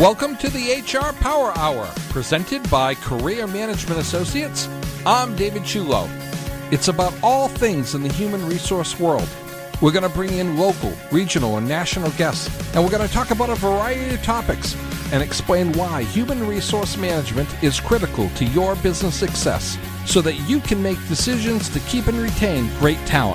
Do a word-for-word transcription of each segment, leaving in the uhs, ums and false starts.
Welcome to the H R Power Hour, presented by Career Management Associates. I'm David Chulo. It's about all things in the human resource world. We're going to bring in local, regional, and national guests, and we're going to talk about a variety of topics and explain why human resource management is critical to your business success so that you can make decisions to keep and retain great talent.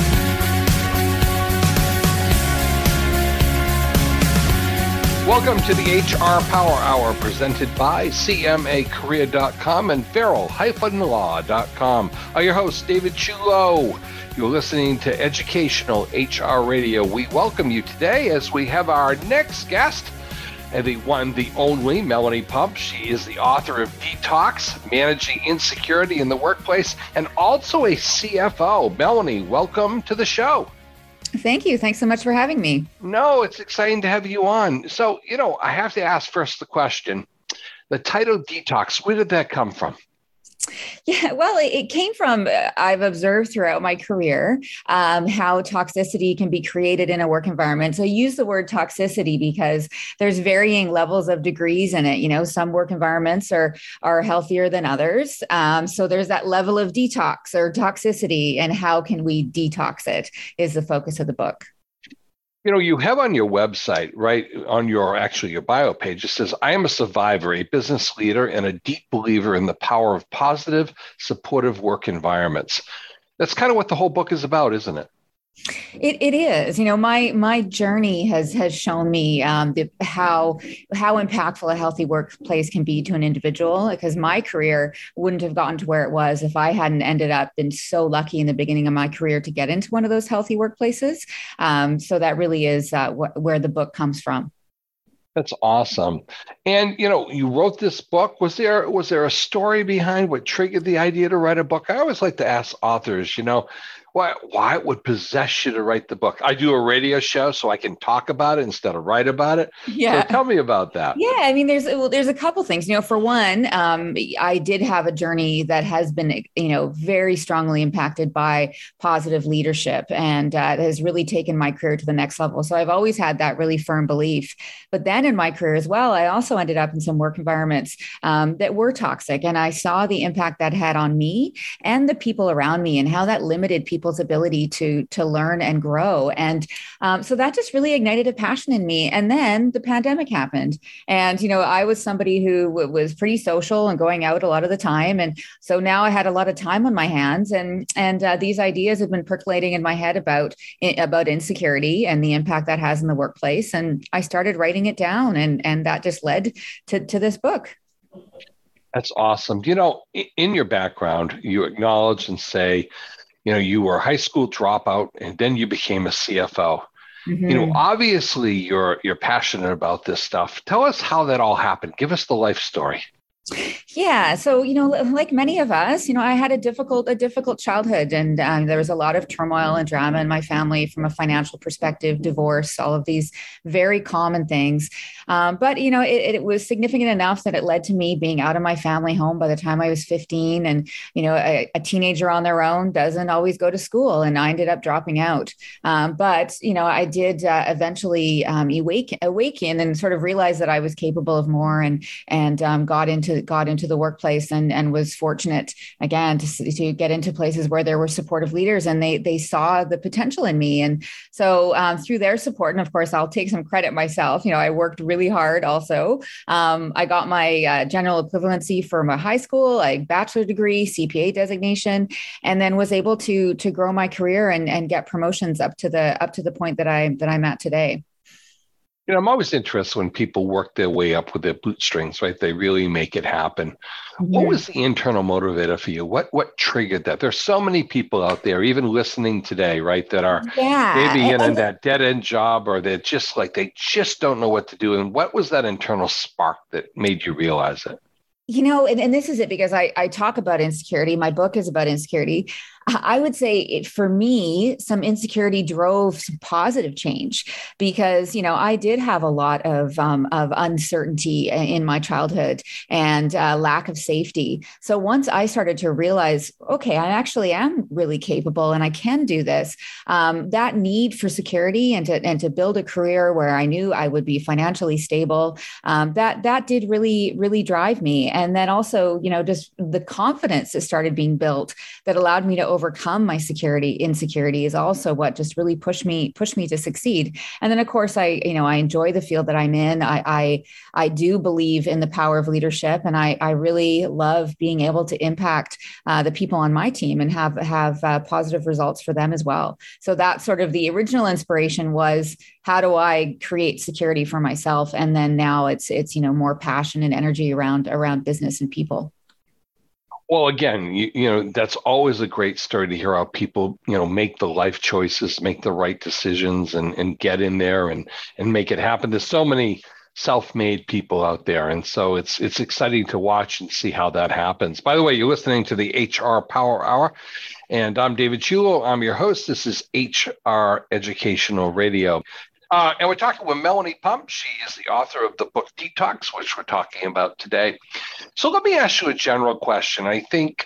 Welcome to the H R Power Hour, presented by C M A Career dot com and Farrell Law dot com. I'm your host, David Chulo. You're listening to Educational H R Radio. We welcome you today as we have our next guest, the one, the only, Melanie Pump. She is the author of Detox, Managing Insecurity in the Workplace, and also a C F O. Melanie, welcome to the show. Thank you. Thanks so much for having me. No, it's exciting to have you on. So, you know, I have to ask first the question, the title Detox, where did that come from? Yeah, well, it, it came from, uh, I've observed throughout my career um, how toxicity can be created in a work environment. So I use the word toxicity because there's varying levels of degrees in it. You know, some work environments are, are healthier than others. Um, so there's that level of detox or toxicity, and how can we detox it is the focus of the book. You know, you have on your website, right, on your, actually your bio page, it says, I am a survivor, a business leader, and a deep believer in the power of positive, supportive work environments. That's kind of what the whole book is about, isn't it? It it is, you know, my my journey has has shown me um, the, how how impactful a healthy workplace can be to an individual. Because my career wouldn't have gotten to where it was if I hadn't ended up been so lucky in the beginning of my career to get into one of those healthy workplaces. Um, so that really is uh, wh- where the book comes from. That's awesome. And, you know, you wrote this book. Was there was there a story behind what triggered the idea to write a book? I always like to ask authors, you know, why why it would possess you to write the book? I do a radio show so I can talk about it instead of write about it. Yeah. So tell me about that. Yeah, I mean, there's well, there's a couple things. You know, for one, um, I did have a journey that has been, you know, very strongly impacted by positive leadership, and uh, has really taken my career to the next level. So I've always had that really firm belief. But then in my career as well, I also ended up in some work environments um, that were toxic, and I saw the impact that had on me and the people around me, and how that limited people's ability to to learn and grow. And um, so that just really ignited a passion in me. And then the pandemic happened. And, you know, I was somebody who w- was pretty social and going out a lot of the time. And so now I had a lot of time on my hands, and, and uh, these ideas have been percolating in my head about, about insecurity and the impact that has in the workplace. And I started writing it down, and, and that just led to, to this book. That's awesome. You know, in your background, you acknowledge and say, you know, you were a high school dropout, and then you became a C F O. Mm-hmm. You know, obviously you're you're passionate about this stuff. Tell us how that all happened. Give us the life story. Yeah. So, you know, like many of us, you know, I had a difficult, a difficult childhood, and um, there was a lot of turmoil and drama in my family from a financial perspective, divorce, all of these very common things. Um, but, you know, it, it was significant enough that it led to me being out of my family home by the time I was fifteen. And, you know, a, a teenager on their own doesn't always go to school, and I ended up dropping out. Um, but, you know, I did uh, eventually um, awake, awaken and sort of realize that I was capable of more, and, and um, got into got into the workplace, and, and was fortunate again to, to get into places where there were supportive leaders, and they they saw the potential in me. And so um, through their support, and of course, I'll take some credit myself, you know, I worked really hard also. Um, I got my uh, general equivalency from a high school, like bachelor degree, C P A designation, and then was able to to grow my career and, and get promotions up to the up to the point that I that I'm at today. You know, I'm always interested when people work their way up with their bootstrings, right? They really make it happen. Mm-hmm. What was the internal motivator for you? What what triggered that? There's so many people out there, even listening today, right, that are yeah. maybe in, in that dead-end job, or they're just like, they just don't know what to do. And what was that internal spark that made you realize it? You know, and, and this is it, because I, I talk about insecurity. My book is about insecurity. I would say it, for me, some insecurity drove some positive change because, you know, I did have a lot of, um, of uncertainty in my childhood and uh, lack of safety. So once I started to realize, okay, I actually am really capable and I can do this, um, that need for security and to, and to build a career where I knew I would be financially stable, um, that, that did really, really drive me. And then also, you know, just the confidence that started being built that allowed me to overcome my security insecurity is also what just really pushed me pushed me to succeed. And then of course I you know I enjoy the field that I'm in. I I, I do believe in the power of leadership, and I I really love being able to impact uh, the people on my team and have have uh, positive results for them as well. So that's sort of the original inspiration was, how do I create security for myself? And then now it's it's you know more passion and energy around around business and people. Well, again, you, you know, that's always a great story to hear how people, you know, make the life choices, make the right decisions and, and get in there and, and make it happen. There's so many self-made people out there. And so it's it's exciting to watch and see how that happens. By the way, you're listening to the H R Power Hour, and I'm David Chulo. I'm your host. This is H R Educational Radio. Uh, and we're talking with Melanie Pump. She is the author of the book Detox, which we're talking about today. So let me ask you a general question. I think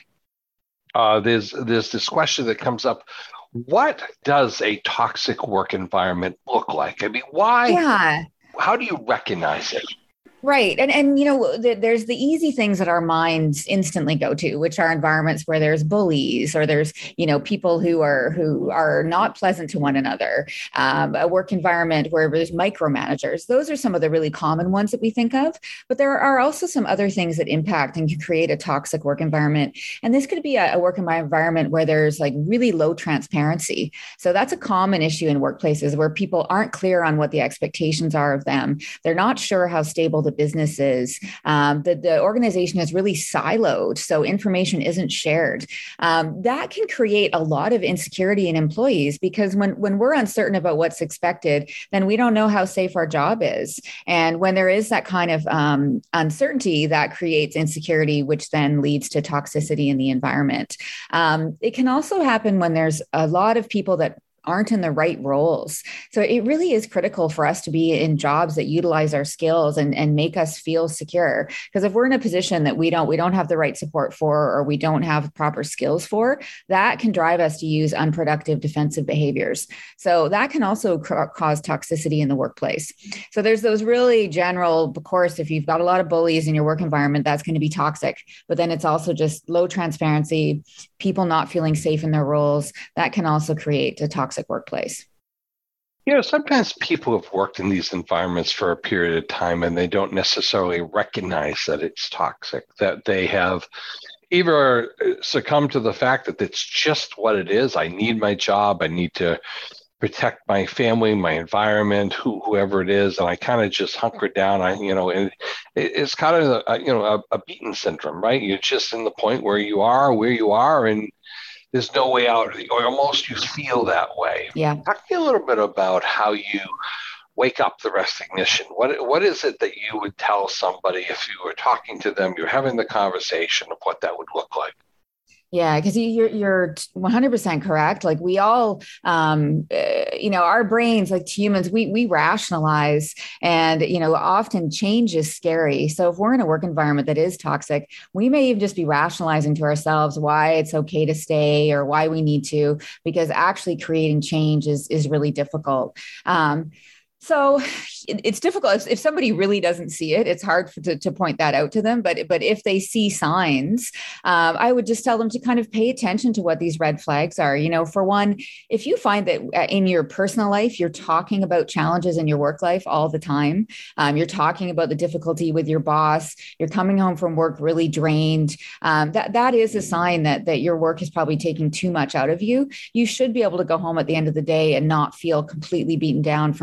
uh, there's there's this question that comes up. What does a toxic work environment look like? I mean, why? Yeah. How do you recognize it? Right. And, and you know, the, there's the easy things that our minds instantly go to, which are environments where there's bullies or there's, you know, people who are who are not pleasant to one another, um, a work environment where there's micromanagers. Those are some of the really common ones that we think of. But there are also some other things that impact and can create a toxic work environment. And this could be a, a work environment where there's like really low transparency. So that's a common issue in workplaces where people aren't clear on what the expectations are of them. They're not sure how stable the businesses. Um, the, the organization is really siloed, so information isn't shared. Um, that can create a lot of insecurity in employees because when, when we're uncertain about what's expected, then we don't know how safe our job is. And when there is that kind of um, uncertainty, that creates insecurity, which then leads to toxicity in the environment. Um, it can also happen when there's a lot of people that aren't in the right roles. So it really is critical for us to be in jobs that utilize our skills and, and make us feel secure. Because if we're in a position that we don't we don't have the right support for, or we don't have proper skills for, that can drive us to use unproductive defensive behaviors. So that can also ca- cause toxicity in the workplace. So there's those really general, of course, if you've got a lot of bullies in your work environment, that's going to be toxic. But then it's also just low transparency, people not feeling safe in their roles. That can also create a toxic workplace. You know, sometimes people have worked in these environments for a period of time and they don't necessarily recognize that it's toxic, that they have either succumbed to the fact that it's just what it is. I need my job. I need to protect my family, my environment, who, whoever it is. And I kind of just hunker down. I, you know, and it, it's kind of, a, you know, a, a beaten syndrome, right? You're just in the point where you are, where you are, and there's no way out, or almost you feel that way. Yeah. Talk to me a little bit about how you wake up the recognition. What What is it that you would tell somebody if you were talking to them, you're having the conversation of what that would look like? Yeah, because you're you're one hundred percent correct. Like we all, um, uh, you know, our brains, like humans, we we rationalize, and you know, often change is scary. So if we're in a work environment that is toxic, we may even just be rationalizing to ourselves why it's okay to stay or why we need to, because actually creating change is is really difficult. Um, So it's difficult. If somebody really doesn't see it, it's hard for, to, to point that out to them. But, but if they see signs, um, I would just tell them to kind of pay attention to what these red flags are. You know, for one, if you find that in your personal life, you're talking about challenges in your work life all the time, um, you're talking about the difficulty with your boss, you're coming home from work really drained, um, that, that is a sign that, that your work is probably taking too much out of you. You should be able to go home at the end of the day and not feel completely beaten down from what's happening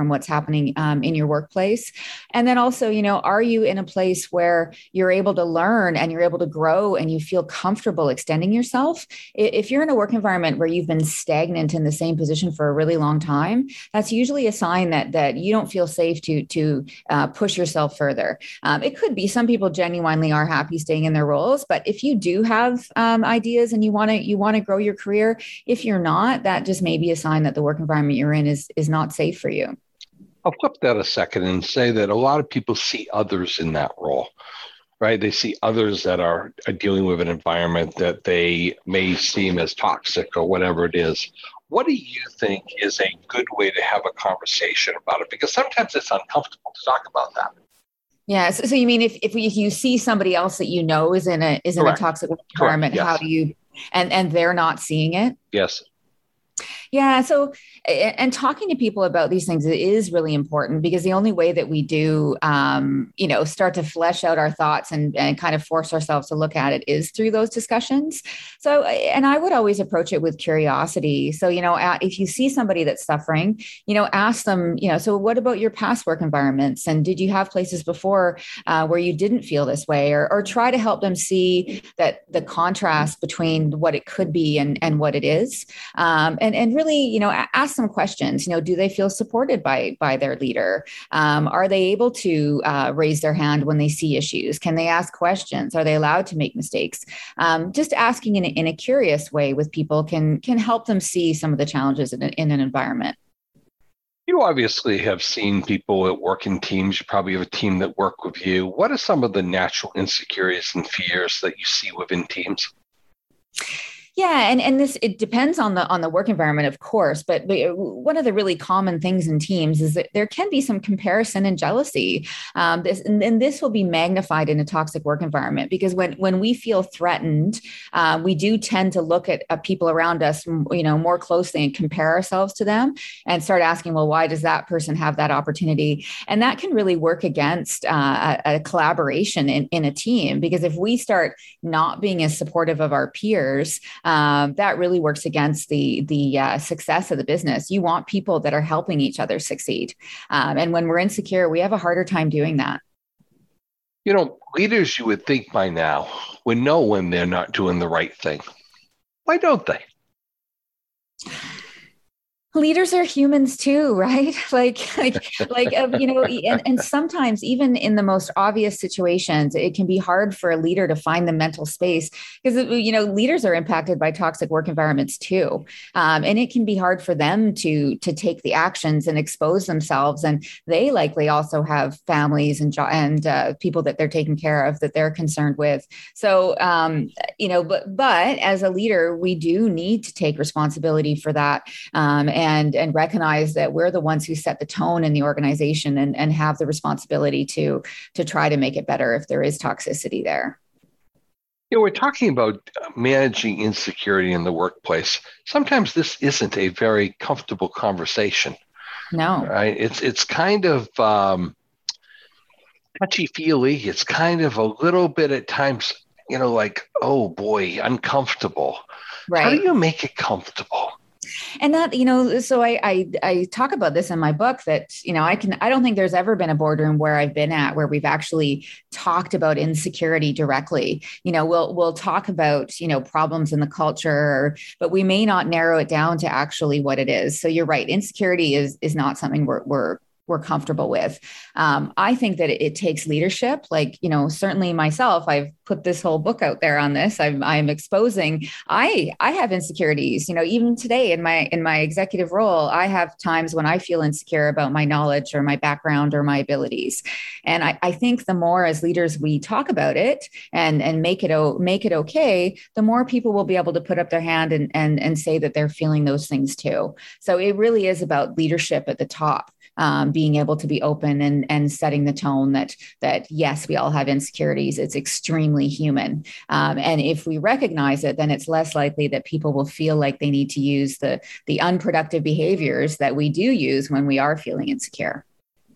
happening um, in your workplace? And then also, you know, are you in a place where you're able to learn and you're able to grow and you feel comfortable extending yourself? If you're in a work environment where you've been stagnant in the same position for a really long time, that's usually a sign that that you don't feel safe to to uh, push yourself further. Um, it could be some people genuinely are happy staying in their roles, but if you do have um, ideas and you want to you want to grow your career, if you're not, that just may be a sign that the work environment you're in is is not safe for you. I'll flip that a second and say that a lot of people see others in that role, right? They see others that are, are dealing with an environment that they may seem as toxic or whatever it is. What do you think is a good way to have a conversation about it? Because sometimes it's uncomfortable to talk about that. Yeah. So, so you mean if if, we, if you see somebody else that you know is in a is in Correct. a toxic environment, Correct. Yes. how do you and and they're not seeing it? Yes. Yeah. So, and talking to people about these things is really important, because the only way that we do, um, you know, start to flesh out our thoughts and, and kind of force ourselves to look at it is through those discussions. So, and I would always approach it with curiosity. So, you know, if you see somebody that's suffering, you know, ask them, you know, so what about your past work environments? And did you have places before uh, where you didn't feel this way? Or, or try to help them see that the contrast between what it could be and, and what it is. Um, and, and really, you know, ask some questions. You know, do they feel supported by by their leader? Um, are they able to uh, raise their hand when they see issues? Can they ask questions? Are they allowed to make mistakes? Um, just asking in a, in a curious way with people can can help them see some of the challenges in, a, in an environment. You obviously have seen people that work in teams. You probably have a team that work with you. What are some of the natural insecurities and fears that you see within teams? Yeah, and and this it depends on the on the work environment, of course. But, but one of the really common things in teams is that there can be some comparison and jealousy. Um, this and, and this will be magnified in a toxic work environment, because when when we feel threatened, uh, we do tend to look at, at people around us, you know, more closely and compare ourselves to them and start asking, well, why does that person have that opportunity? And that can really work against uh, a, a collaboration in, in a team, because if we start not being as supportive of our peers, Um, that really works against the the uh, success of the business. You want people that are helping each other succeed. Um, and when we're insecure, we have a harder time doing that. You know, leaders, you would think by now, would know when they're not doing the right thing. Why don't they? Leaders are humans too, right? Like, like, like, uh, you know, and, and sometimes even in the most obvious situations, it can be hard for a leader to find the mental space, because, you know, leaders are impacted by toxic work environments too. Um, and it can be hard for them to, to take the actions and expose themselves. And they likely also have families and, jo- and uh, people that they're taking care of, that they're concerned with. So, um, you know, but, but as a leader, we do need to take responsibility for that. Um, and And, and recognize that we're the ones who set the tone in the organization, and, and have the responsibility to, to try to make it better if there is toxicity there. You know, we're talking about managing insecurity in the workplace. Sometimes this isn't a very comfortable conversation. No. Right? It's, it's kind of um, touchy-feely. It's kind of a little bit at times, you know, like, oh boy, uncomfortable. Right. How do you make it comfortable? And that, you know, so I, I I talk about this in my book, that, you know, I can I don't think there's ever been a boardroom where I've been at where we've actually talked about insecurity directly. You know, we'll we'll talk about, you know, problems in the culture, but we may not narrow it down to actually what it is. So you're right, insecurity is is not something we're we're we're comfortable with. Um, I think that it, it takes leadership. Like, you know, certainly myself, I've put this whole book out there on this. I'm, I'm exposing, I, I have insecurities, you know, even today in my, in my executive role, I have times when I feel insecure about my knowledge or my background or my abilities. And I, I think the more as leaders we talk about it and, and make it, make it okay, the more people will be able to put up their hand and, and, and say that they're feeling those things too. So it really is about leadership at the top. Um, being able to be open and, and setting the tone that, that yes, we all have insecurities. It's extremely human. Um, and if we recognize it, then it's less likely that people will feel like they need to use the, the unproductive behaviors that we do use when we are feeling insecure.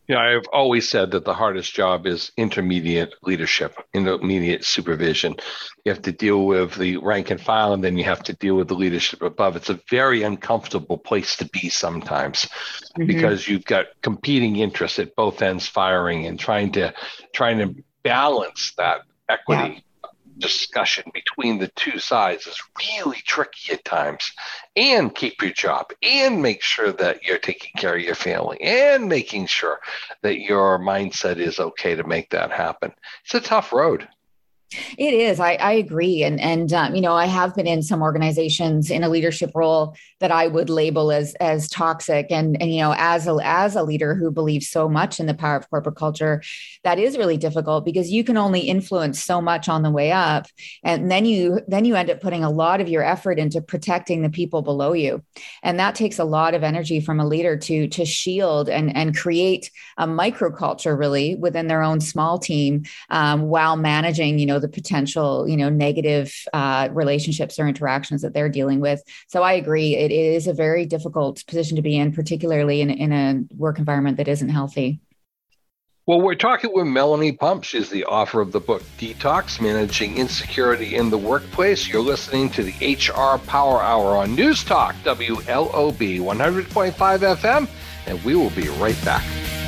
You know, I've always said that the hardest job is intermediate leadership, intermediate supervision. You have to deal with the rank and file, and then you have to deal with the leadership above. It's a very uncomfortable place to be sometimes mm-hmm. because you've got competing interests at both ends firing and trying to trying to balance that equity. Yeah. Discussion between the two sides is really tricky at times, and keep your job and make sure that you're taking care of your family and making sure that your mindset is okay to make that happen. It's a tough road. It is. I, I agree. And, and um, you know, I have been in some organizations in a leadership role that I would label as, as toxic. And, and, you know, as a, as a leader who believes so much in the power of corporate culture, that is really difficult because you can only influence so much on the way up. And then you, then you end up putting a lot of your effort into protecting the people below you. And that takes a lot of energy from a leader to, to shield and, and create a microculture really within their own small team um, while managing, you know, the potential, you know, negative uh, relationships or interactions that they're dealing with. So I agree. It is a very difficult position to be in, particularly in, in a work environment that isn't healthy. Well, we're talking with Melanie Pump. She's the author of the book Detox, Managing Insecurity in the Workplace. You're listening to the H R Power Hour on News Talk, W L O B one hundred point five F M, and we will be right back.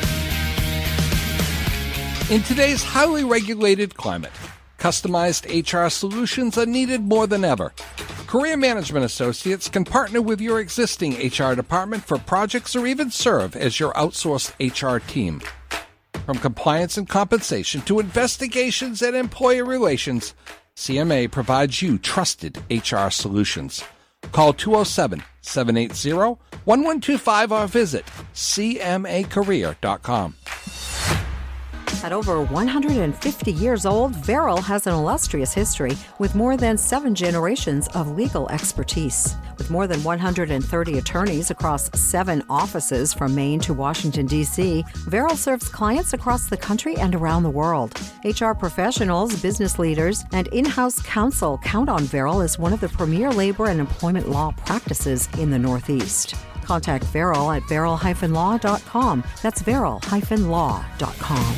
In today's highly regulated climate, customized H R solutions are needed more than ever. Career Management Associates can partner with your existing H R department for projects or even serve as your outsourced H R team. From compliance and compensation to investigations and employee relations, C M A provides you trusted H R solutions. Call two oh seven, seven eight zero, one one two five or visit c m a career dot com. At over one hundred fifty years old, Verrill has an illustrious history with more than seven generations of legal expertise. With more than one hundred thirty attorneys across seven offices from Maine to Washington, D C, Verrill serves clients across the country and around the world. H R professionals, business leaders, and in-house counsel count on Verrill as one of the premier labor and employment law practices in the Northeast. Contact Verrill at verrill dash law dot com. That's verrill dash law dot com.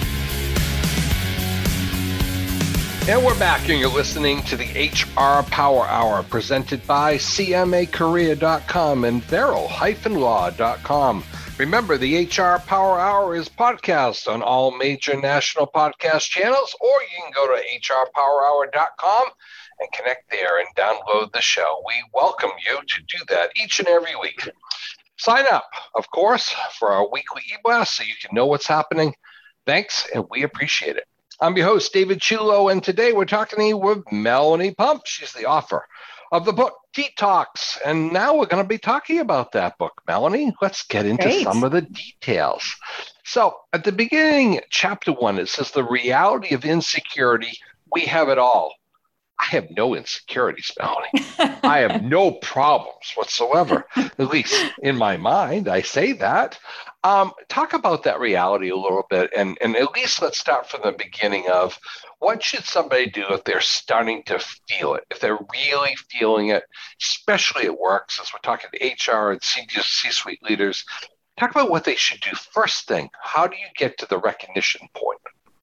And we're back, and you're listening to the H R Power Hour presented by c m a career dot com and verrill dash law dot com. Remember, the H R Power Hour is podcast on all major national podcast channels, or you can go to h r power hour dot com and connect there and download the show. We welcome you to do that each and every week. Sign up, of course, for our weekly e-blast so you can know what's happening. Thanks, and we appreciate it. I'm your host, David Chulo, and today we're talking with Melanie Pump. She's the author of the book Detox, and now we're going to be talking about that book. Melanie, let's get into Great. some of the details. So at the beginning, chapter one, it says the reality of insecurity. We have it all. I have no insecurities, Melanie. I have no problems whatsoever, at least in my mind. I say that. Um, talk about that reality a little bit, and, and at least let's start from the beginning of what should somebody do if they're starting to feel it, if they're really feeling it, especially at work, since we're talking to H R and C-suite leaders. Talk about what they should do first thing. How do you get to the recognition point?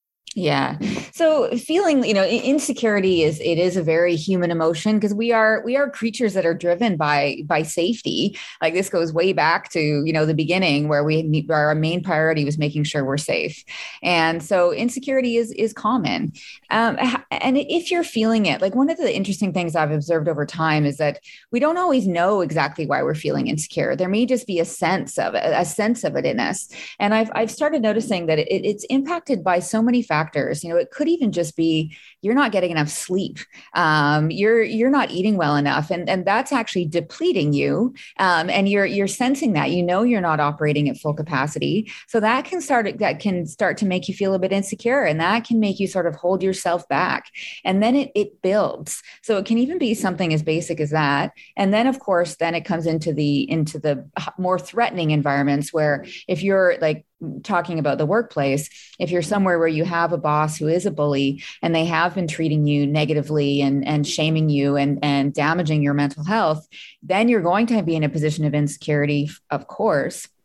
Yeah. So feeling, you know, insecurity is, it is a very human emotion because we are, we are creatures that are driven by, by safety. Like this goes way back to, you know, the beginning where we, our main priority was making sure we're safe. And so insecurity is, is common. Um, and if you're feeling it, like one of the interesting things I've observed over time is that we don't always know exactly why we're feeling insecure. There may just be a sense of it, a sense of it in us. And I've, I've started noticing that it, it's impacted by so many factors. Factors. You know, it could even just be you're not getting enough sleep. Um, you're you're not eating well enough, and and that's actually depleting you. Um, and you're you're sensing that. You know, you're not operating at full capacity. So that can start that can start to make you feel a bit insecure, and that can make you sort of hold yourself back. And then it it builds. So it can even be something as basic as that. And then, of course, then it comes into the into the more threatening environments where if you're like talking about the workplace, if you're somewhere where you have a boss who is a bully and they have been treating you negatively and, and shaming you and, and damaging your mental health, then you're going to be in a position of insecurity, of course.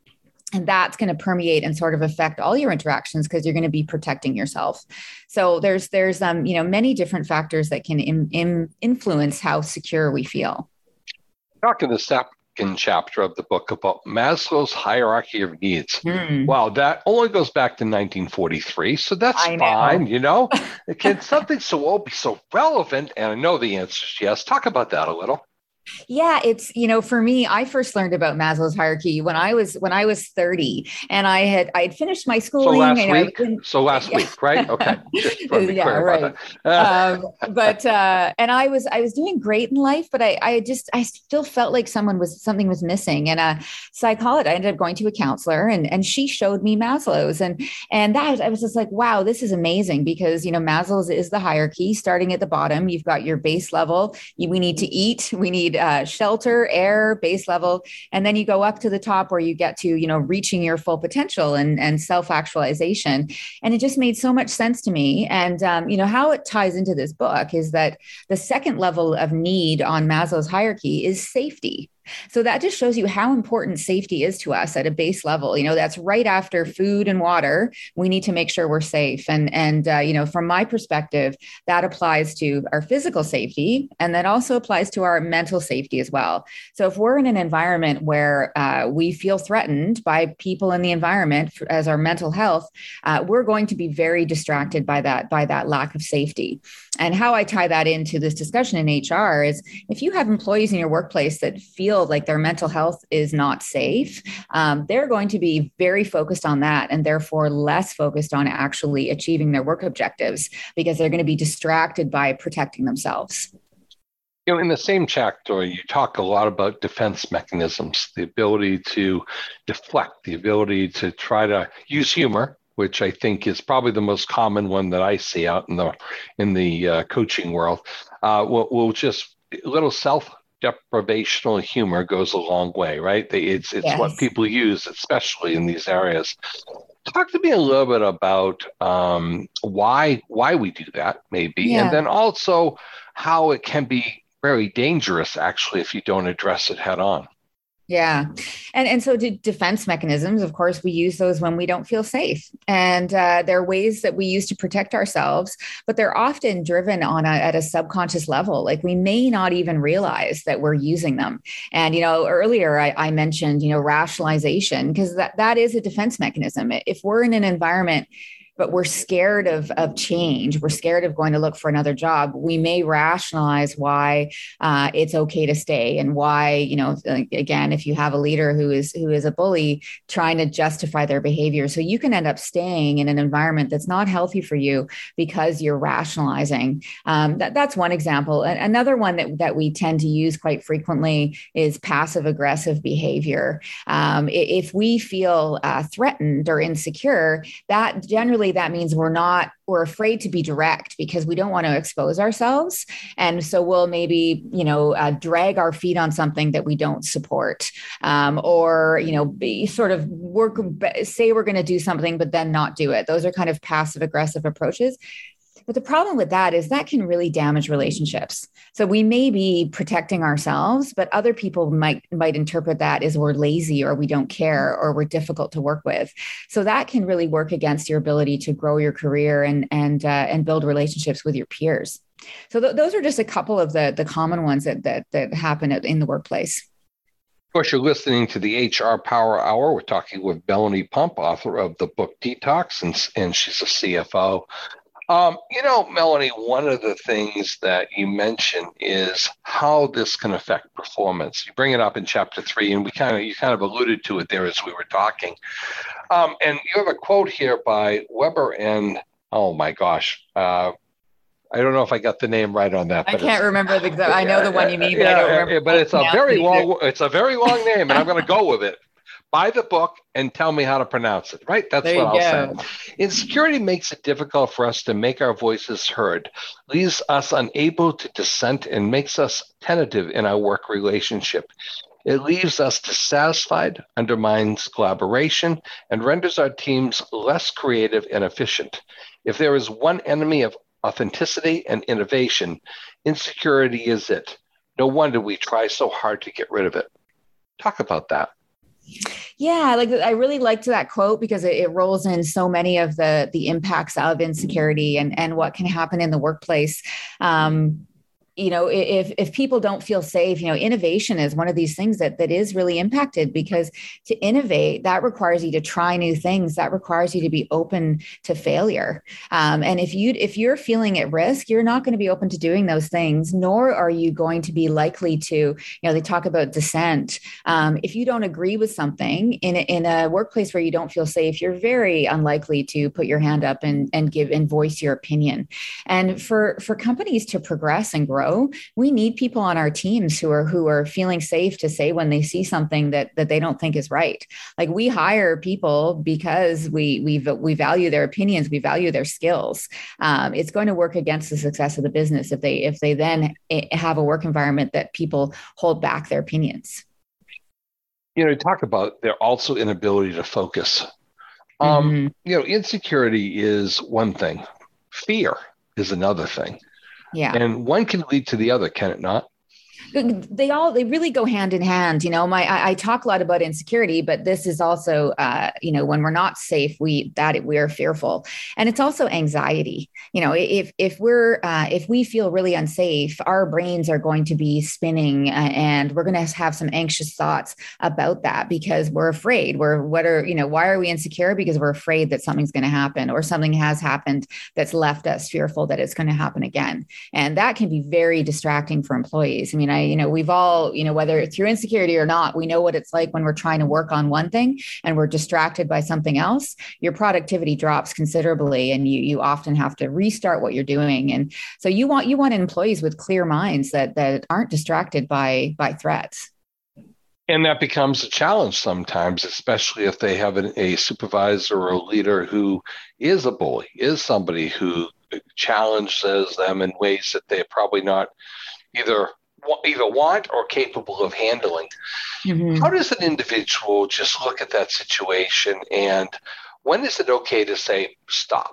And that's going to permeate and sort of affect all your interactions because you're going to be protecting yourself. So there's there's um you know many different factors that can im- im- influence how secure we feel. Talking the second chapter of the book about Maslow's hierarchy of needs. Mm. Wow, that only goes back to nineteen forty-three, so that's know. fine. You know, can something so old be so relevant? And I know the answer is yes. Talk about that a little. Yeah, it's, you know, for me, I first learned about Maslow's hierarchy when I was when I was thirty, and I had I had finished my schooling. So last and week, been, so last yeah. week, right? Okay, just yeah, right. um, but uh, and I was I was doing great in life, but I I just I still felt like someone was something was missing. And a psychologist, I ended up going to a counselor, and and she showed me Maslow's, and and that I was just like, wow, this is amazing, because you know Maslow's is the hierarchy. Starting at the bottom, you've got your base level. You, we need to eat. We need Uh, shelter, air, base level. And then you go up to the top where you get to, you know, reaching your full potential and, and self-actualization. And it just made so much sense to me. And, um, you know, how it ties into this book is that the second level of need on Maslow's hierarchy is safety. So that just shows you how important safety is to us at a base level. You know, that's right after food and water. We need to make sure we're safe. And, and uh, you know, from my perspective, that applies to our physical safety, and that also applies to our mental safety as well. So if we're in an environment where uh, we feel threatened by people in the environment as our mental health, uh, we're going to be very distracted by that, by that lack of safety. And how I tie that into this discussion in H R is, if you have employees in your workplace that feel like their mental health is not safe, um, they're going to be very focused on that, and therefore less focused on actually achieving their work objectives, because they're going to be distracted by protecting themselves. You know, in the same chapter, you talk a lot about defense mechanisms, the ability to deflect, the ability to try to use humor, which I think is probably the most common one that I see out in the in the uh, coaching world. Uh, we'll, we'll just a little self deprivational humor goes a long way, right? It's it's yes. what people use, especially in these areas. Talk to me a little bit about um, why why we do that, maybe, yeah. and then also how it can be very dangerous, actually, if you don't address it head on. Yeah. And and so to defense mechanisms, of course, we use those when we don't feel safe. And uh, there are ways that we use to protect ourselves, but they're often driven on a, at a subconscious level. Like we may not even realize that we're using them. And, you know, earlier I, I mentioned, you know, rationalization, because that, that is a defense mechanism. If we're in an environment but we're scared of, of change, we're scared of going to look for another job, we may rationalize why uh, it's okay to stay, and why, you know, again, if you have a leader who is who is a bully, trying to justify their behavior. So you can end up staying in an environment that's not healthy for you because you're rationalizing. Um, that, that's one example. Another one that, that we tend to use quite frequently is passive aggressive behavior. Um, if we feel uh, threatened or insecure, that generally that means we're not, we're afraid to be direct because we don't want to expose ourselves. And so we'll maybe, you know, uh, drag our feet on something that we don't support, um, or, you know, be sort of work, say we're going to do something, but then not do it. Those are kind of passive aggressive approaches. But the problem with that is that can really damage relationships. So we may be protecting ourselves, but other people might might interpret that as we're lazy, or we don't care, or we're difficult to work with. So that can really work against your ability to grow your career and and uh, and build relationships with your peers. So th- those are just a couple of the the common ones that that that happen in the workplace. Of course, you're listening to the H R Power Hour. We're talking with Melanie Pump, author of the book Detox, and and she's a C F O. Um, you know, Melanie, one of the things that you mentioned is how this can affect performance. You bring it up in chapter three, and we kind of you kind of alluded to it there as we were talking. Um, and you have a quote here by Weber and, oh my gosh, uh, I don't know if I got the name right on that. I can't remember the exact. I know the one you mean, but yeah, I don't remember. Yeah, but it's a very long. It's a very long name, and I'm going to go with it. Buy the book and tell me how to pronounce it, right? That's there what I'll go. say. Insecurity makes it difficult for us to make our voices heard, leaves us unable to dissent, and makes us tentative in our work relationship. It leaves us dissatisfied, undermines collaboration, and renders our teams less creative and efficient. If there is one enemy of authenticity and innovation, insecurity is it. No wonder we try so hard to get rid of it. Talk about that. Yeah, like I really liked that quote because it, it rolls in so many of the the impacts of insecurity and and what can happen in the workplace. Um, you know, if if people don't feel safe, you know, innovation is one of these things that that is really impacted, because to innovate, that requires you to try new things. That requires you to be open to failure. Um, and if you if you're feeling at risk, you're not going to be open to doing those things, nor are you going to be likely to, you know, they talk about dissent. Um, if you don't agree with something in a, in a workplace where you don't feel safe, you're very unlikely to put your hand up and and give and voice your opinion. And for for companies to progress and grow, we need people on our teams who are who are feeling safe to say when they see something that that they don't think is right. Like, we hire people because we we we value their opinions, we value their skills. Um, it's going to work against the success of the business if they if they then have a work environment that people hold back their opinions. You know, talk about their also inability to focus. Um, mm-hmm. You know, insecurity is one thing. Fear is another thing. Yeah. And one can lead to the other, can it not? They all, they really go hand in hand. You know, my, I, I talk a lot about insecurity, but this is also, uh, you know, when we're not safe, we, that we are fearful. And it's also anxiety. You know, if, if we're, uh, if we feel really unsafe, our brains are going to be spinning, uh, and we're going to have some anxious thoughts about that because we're afraid. We're, what are, you know, why are we insecure? Because we're afraid that something's going to happen or something has happened that's left us fearful that it's going to happen again. And that can be very distracting for employees. I mean, I, you know, we've all, you know, whether it's through insecurity or not, we know what it's like when we're trying to work on one thing and we're distracted by something else. Your productivity drops considerably, and you you often have to restart what you're doing. And so you want you want employees with clear minds that that aren't distracted by by threats. And that becomes a challenge sometimes, especially if they have an, a supervisor or a leader who is a bully, is somebody who challenges them in ways that they're probably not either either want or capable of handling. Mm-hmm. How does an individual just look at that situation, and when is it okay to say stop?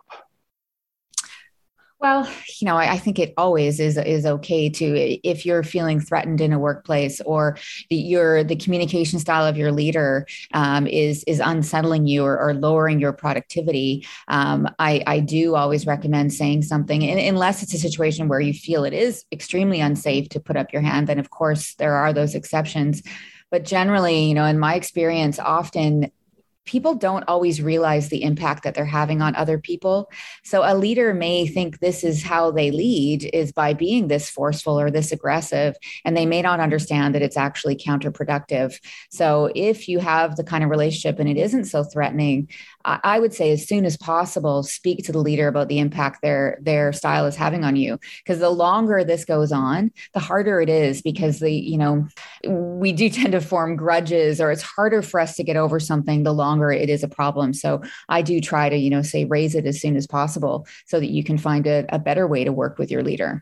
Well, you know, I, I think it always is is okay to, if you're feeling threatened in a workplace, or the, your the communication style of your leader um, is is unsettling you or, or lowering your productivity. Um, I, I do always recommend saying something, and, unless it's a situation where you feel it is extremely unsafe to put up your hand. Then, of course, there are those exceptions. But generally, you know, in my experience, often people don't always realize the impact that they're having on other people. So a leader may think this is how they lead, is by being this forceful or this aggressive, and they may not understand that it's actually counterproductive. So if you have the kind of relationship and it isn't so threatening, I would say as soon as possible, speak to the leader about the impact their their style is having on you. Because the longer this goes on, the harder it is, because the, you know, we do tend to form grudges, or it's harder for us to get over something the longer it is a problem. So I do try to, you know, say raise it as soon as possible so that you can find a, a better way to work with your leader.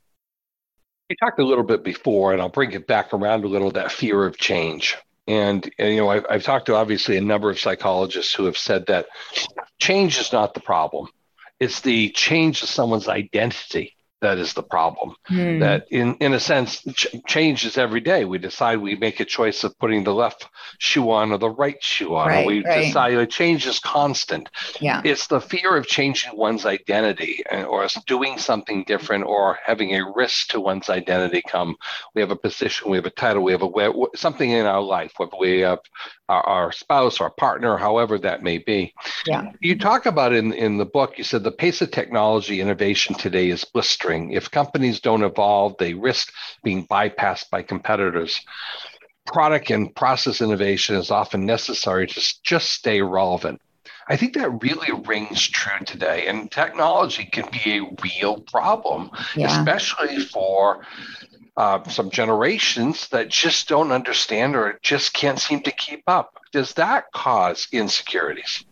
We talked a little bit before, and I'll bring it back around a little, that fear of change. And, and, you know, I've, I've talked to obviously a number of psychologists who have said that change is not the problem. It's the change of someone's identity that is the problem. Hmm. That in, in a sense, ch- change is every day. We decide, we make a choice of putting the left shoe on or the right shoe on. Right, or we right. decide that change is constant. Yeah. It's the fear of changing one's identity, or doing something different, or having a risk to one's identity come. We have a position, we have a title, we have a something in our life, whether we have our, our spouse, our partner, however that may be. Yeah. You talk about in, in the book, you said the pace of technology innovation today is blistering. If companies don't evolve, they risk being bypassed by competitors. Product and process innovation is often necessary to just stay relevant. I think that really rings true today, and technology can be a real problem, yeah. especially for uh, some generations that just don't understand or just can't seem to keep up. Does that cause insecurities?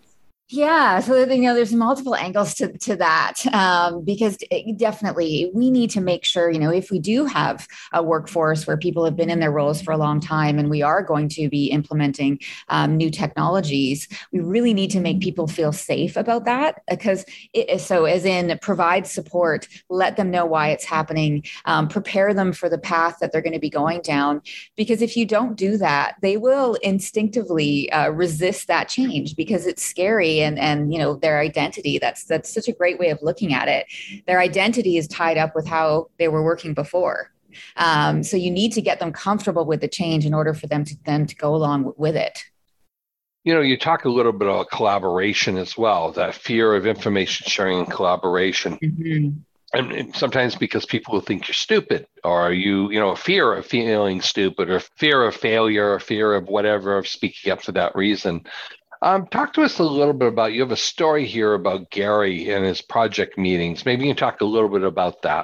Yeah, so you know, there's multiple angles to to that um, because definitely we need to make sure, you know, if we do have a workforce where people have been in their roles for a long time and we are going to be implementing um, new technologies, we really need to make people feel safe about that. Because it, so, as in, provide support, let them know why it's happening, um, prepare them for the path that they're going to be going down. Because if you don't do that, they will instinctively uh, resist that change because it's scary. And, and you know, their identity, that's that's such a great way of looking at it. Their identity is tied up with how they were working before. Um, so you need to get them comfortable with the change in order for them to then to go along with it. You know, you talk a little bit about collaboration as well, that fear of information sharing and collaboration. Mm-hmm. And sometimes because people will think you're stupid, or you, you know, fear of feeling stupid, or fear of failure, or fear of whatever, of speaking up for that reason. Um, talk to us a little bit about, you have a story here about Gary and his project meetings. Maybe you can talk a little bit about that.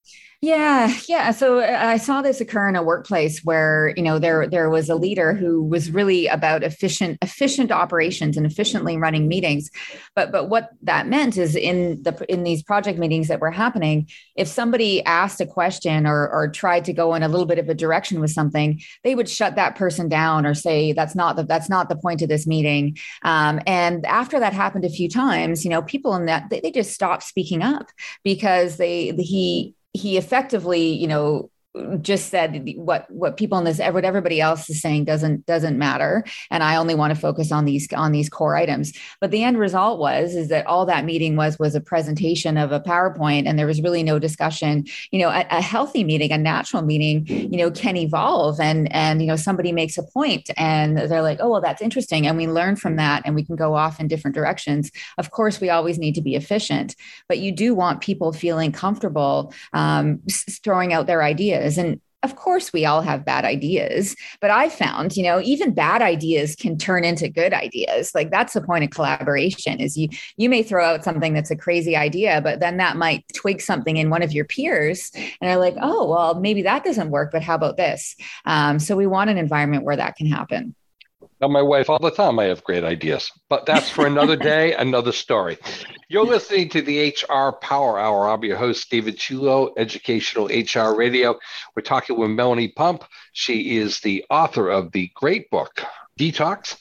Yeah, yeah. So I saw this occur in a workplace where, you know, there there was a leader who was really about efficient efficient operations and efficiently running meetings. But but what that meant is in the in these project meetings that were happening, if somebody asked a question or or tried to go in a little bit of a direction with something, they would shut that person down or say that's not the that's not the point of this meeting. Um, and after that happened a few times, you know, people in that they, they just stopped speaking up because they he. he effectively, you know, just said what what people in this what everybody else is saying doesn't doesn't matter, and I only want to focus on these on these core items. But the end result was is that all that meeting was was a presentation of a PowerPoint, and there was really no discussion. You know, a, a healthy meeting, a natural meeting, you know, can evolve, and and you know, somebody makes a point, and they're like, oh well, that's interesting, and we learn from that, and we can go off in different directions. Of course, we always need to be efficient, but you do want people feeling comfortable um, throwing out their ideas. And of course, we all have bad ideas, but I found, you know, even bad ideas can turn into good ideas. Like that's the point of collaboration is you, you may throw out something that's a crazy idea, but then that might twig something in one of your peers. And they're like, oh, well, maybe that doesn't work, but how about this? Um, so we want an environment where that can happen. Tell my wife all the time I have great ideas, but that's for another day, another story. You're listening to the H R Power Hour. I'm your host, David Chulo, Educational H R Radio. We're talking with Melanie Pump. She is the author of the great book, Detox.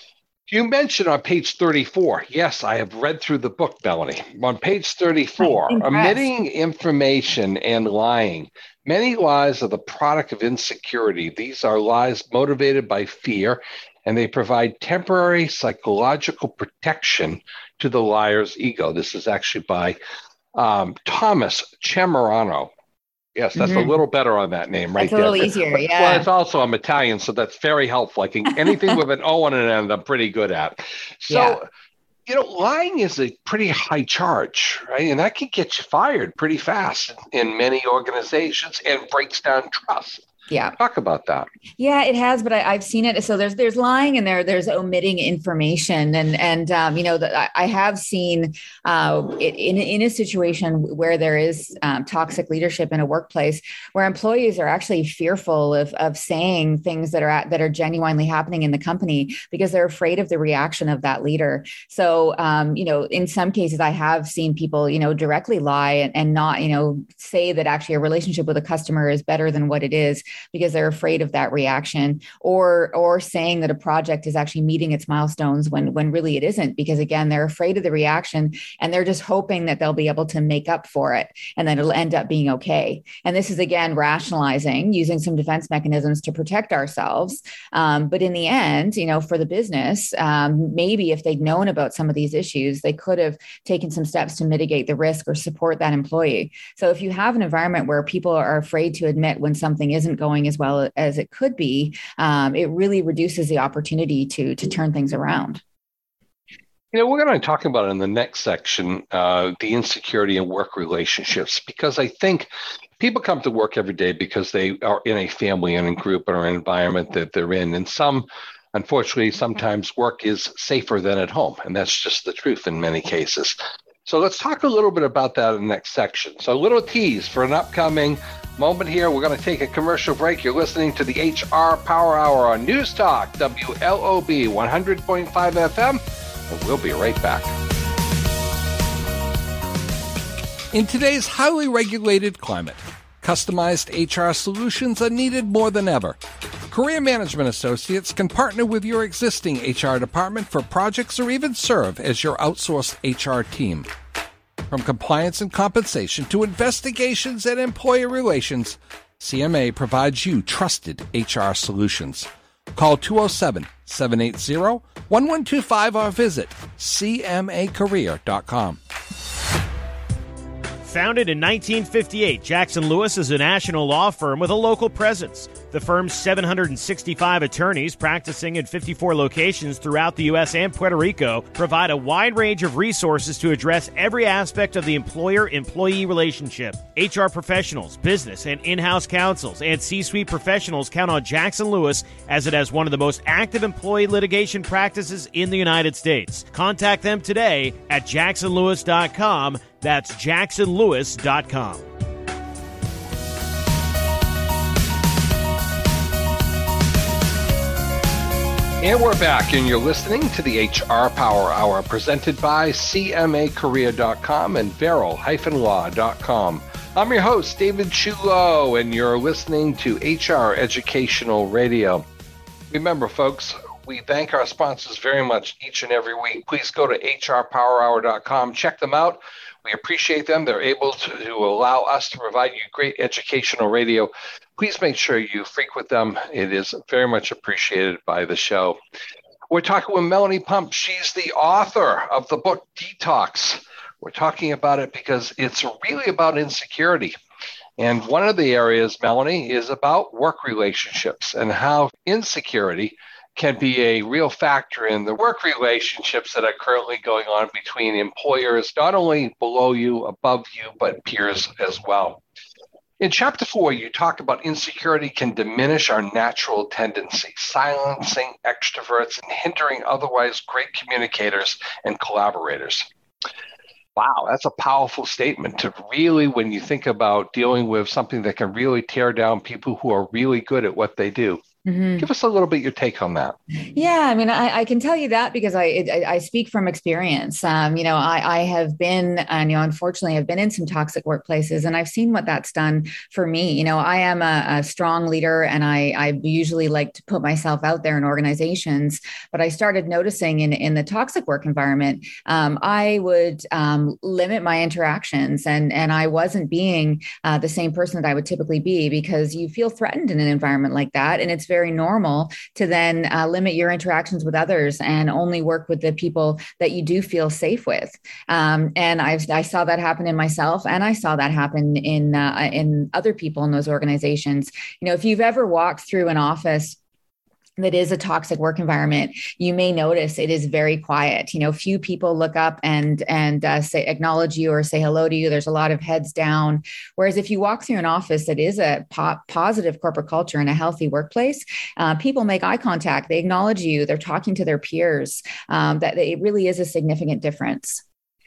You mentioned on page thirty-four, yes, I have read through the book, Melanie. On page thirty-four, omitting information and lying. Many lies are the product of insecurity. These are lies motivated by fear, and they provide temporary psychological protection to the liar's ego. This is actually by um, Thomas Cemerano. Yes, that's mm-hmm. a little better on that name right there. It's a little there. easier, but, yeah. Well, it's also I'm Italian, so that's very helpful. I can, anything with an O on an end, I'm pretty good at. So, yeah. you know, lying is a pretty high charge, right? And that can get you fired pretty fast in many organizations and breaks down trust. Yeah. Talk about that. Yeah, it has, but I, I've seen it. So there's there's lying and there there's omitting information, and and um, you know that I have seen uh, it, in in a situation where there is um, toxic leadership in a workplace where employees are actually fearful of of saying things that are at, that are genuinely happening in the company because they're afraid of the reaction of that leader. So um, you know, in some cases, I have seen people you know directly lie and, and not you know say that actually a relationship with a customer is better than what it is, because they're afraid of that reaction, or or saying that a project is actually meeting its milestones when when really it isn't, because again, they're afraid of the reaction and they're just hoping that they'll be able to make up for it and then it'll end up being okay. And this is again rationalizing, using some defense mechanisms to protect ourselves. Um, but in the end, you know, for the business, um, maybe if they'd known about some of these issues, they could have taken some steps to mitigate the risk or support that employee. So if you have an environment where people are afraid to admit when something isn't going as well as it could be, um, it really reduces the opportunity to to turn things around. You know, we're going to talk about in the next section, uh, the insecurity in work relationships, because I think people come to work every day because they are in a family and a group or an environment that they're in. And some, unfortunately, sometimes work is safer than at home. And that's just the truth in many cases. So let's talk a little bit about that in the next section. So a little tease for an upcoming moment here. We're going to take a commercial break. You're listening to the H R Power Hour on News Talk, W L O B one hundred point five F M. and we'll be right back. In today's highly regulated climate, customized H R solutions are needed more than ever. Career Management Associates can partner with your existing H R department for projects or even serve as your outsourced H R team. From compliance and compensation to investigations and employer relations, C M A provides you trusted H R solutions. Call two oh seven, seven eight zero, one one two five or visit c m a career dot com. Founded in nineteen fifty-eight, Jackson Lewis is a national law firm with a local presence. The firm's seven hundred sixty-five attorneys practicing in fifty-four locations throughout the U S and Puerto Rico provide a wide range of resources to address every aspect of the employer-employee relationship. H R professionals, business and in-house counsels, and C-suite professionals count on Jackson Lewis as it has one of the most active employee litigation practices in the United States. Contact them today at jackson lewis dot com. That's jackson lewis dot com. And we're back, and you're listening to the H R Power Hour, presented by c m a career dot com and Verrill Law dot com. I'm your host, David Chulo, and you're listening to H R Educational Radio. Remember, folks, we thank our sponsors very much each and every week. Please go to h r power hour dot com. Check them out. We appreciate them. They're able to, to allow us to provide you great educational radio. Please make sure you frequent them. It is very much appreciated by the show. We're talking with Melanie Pump. She's the author of the book Detox. We're talking about it because it's really about insecurity. And one of the areas, Melanie, is about work relationships and how insecurity can be a real factor in the work relationships that are currently going on between employers, not only below you, above you, but peers as well. In chapter four, you talk about insecurity can diminish our natural tendencies, silencing extroverts and hindering otherwise great communicators and collaborators. Wow, that's a powerful statement to really, when you think about dealing with something that can really tear down people who are really good at what they do. Mm-hmm. Give us a little bit your take on that. Yeah, I mean, I, I can tell you that because I I, I speak from experience. Um, you know, I, I have been, and you know, unfortunately, I've been in some toxic workplaces, and I've seen what that's done for me. You know, I am a, a strong leader, and I I usually like to put myself out there in organizations. But I started noticing in in the toxic work environment, um, I would um, limit my interactions, and and I wasn't being uh, the same person that I would typically be, because you feel threatened in an environment like that, and it's very normal to then uh, limit your interactions with others and only work with the people that you do feel safe with. Um, and I've, I saw that happen in myself, and I saw that happen in uh, in other people in those organizations. You know, if you've ever walked through an office that is a toxic work environment, you may notice it is very quiet. You know, few people look up and and uh, say acknowledge you or say hello to you. There's a lot of heads down. Whereas if you walk through an office that is a po- positive corporate culture and a healthy workplace, uh, people make eye contact. They acknowledge you. They're talking to their peers. Um, that it really is a significant difference.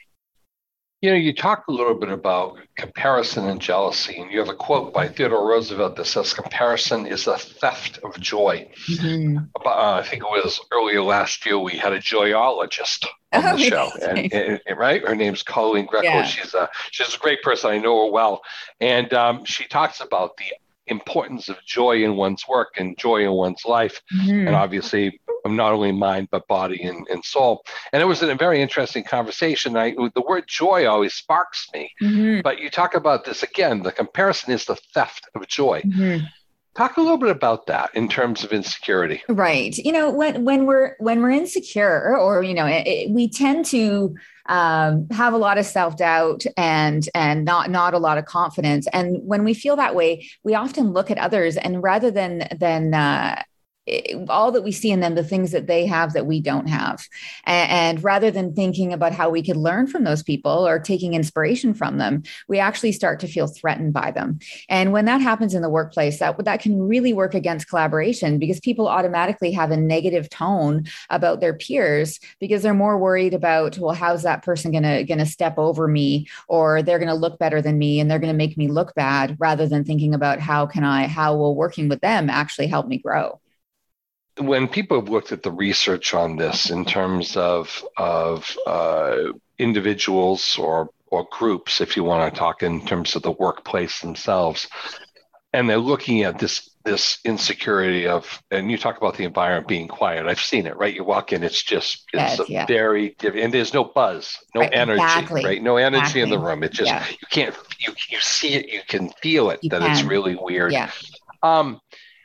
You know, you talk a little bit about comparison and jealousy, and you have a quote by Theodore Roosevelt that says, "Comparison is a theft of joy." Mm-hmm. Uh, I think it was earlier last year we had a joyologist on oh, the show, and, and, and, right? Her name's Colleen Greco. Yeah. She's a she's a great person. I know her well, and um, she talks about the importance of joy in one's work and joy in one's life, mm-hmm. and obviously not only mind but body and, and soul. And it was a very interesting conversation. I, the word joy always sparks me, mm-hmm. but you talk about this again. The comparison is the theft of joy. Mm-hmm. Talk a little bit about that in terms of insecurity. Right. You know, when when we're when we're insecure, or you know, it, it, we tend to um, have a lot of self-doubt and and not not a lot of confidence. And when we feel that way, we often look at others, and rather than than uh, all that we see in them, the things that they have that we don't have. And, and rather than thinking about how we could learn from those people or taking inspiration from them, we actually start to feel threatened by them. And when that happens in the workplace, that, that can really work against collaboration, because people automatically have a negative tone about their peers because they're more worried about, well, how's that person gonna, gonna step over me, or they're gonna look better than me and they're gonna make me look bad, rather than thinking about how can I, how will working with them actually help me grow. when people have looked at the research on this in terms of of uh, individuals or or groups, if you want to talk in terms of the workplace themselves, and they're looking at this this insecurity of, and you talk about the environment being quiet. I've seen it, right? You walk in, it's just, it's yes, a yeah. very different, and there's no buzz, no right, energy, exactly. right? No energy exactly. in the room. It just, yeah. you can't, you you see it, you can feel it, you that can. it's really weird. Yeah. Um,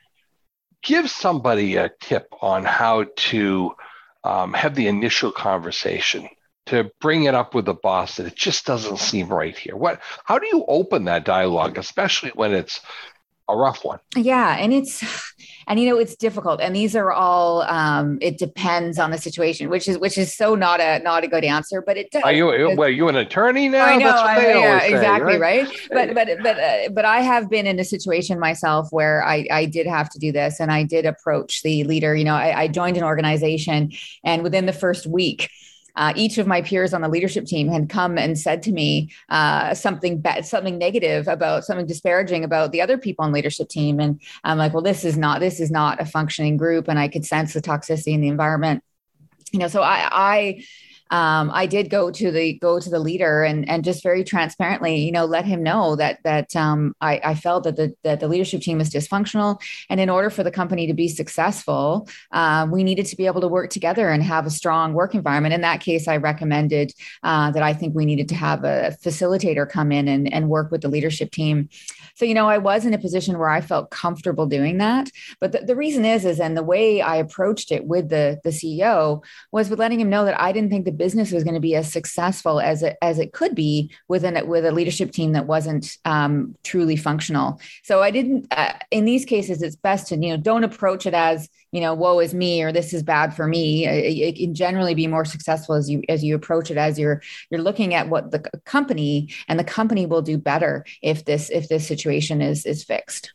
give somebody a tip on how to um, have the initial conversation, to bring it up with the boss that it just doesn't seem right here. What, how do you open that dialogue, especially when it's a rough one? Yeah. And it's, and you know, it's difficult. And these are all, um, it depends on the situation, which is, which is so not a, not a good answer, but it does. Are you, well, are you an attorney now? I know. That's what they I, yeah, always say, exactly. right? Right. But, but, but, uh, but I have been in a situation myself where I, I did have to do this, and I did approach the leader. You know, I, I joined an organization, and within the first week, Uh, each of my peers on the leadership team had come and said to me uh, something bad, something negative about, something disparaging about the other people on the leadership team. And I'm like, well, this is not, this is not a functioning group. And I could sense the toxicity in the environment. You know, so I, I, um, I did go to the go to the leader and and just very transparently, you know, let him know that that um, I, I felt that the that the leadership team was dysfunctional, and in order for the company to be successful, uh, we needed to be able to work together and have a strong work environment. In that case, I recommended uh, that I think we needed to have a facilitator come in and and work with the leadership team. So, you know, I was in a position where I felt comfortable doing that. But the, the reason is, is, and the way I approached it with the, the C E O was with letting him know that I didn't think the business was going to be as successful as it, as it could be within it, with a leadership team that wasn't um, truly functional. So I didn't, uh, in these cases, it's best to, you know, don't approach it as, you know, woe is me, or this is bad for me. It, it can generally be more successful as you, as you approach it, as you're, you're looking at what the company, and the company will do better if this, if this situation is, is fixed.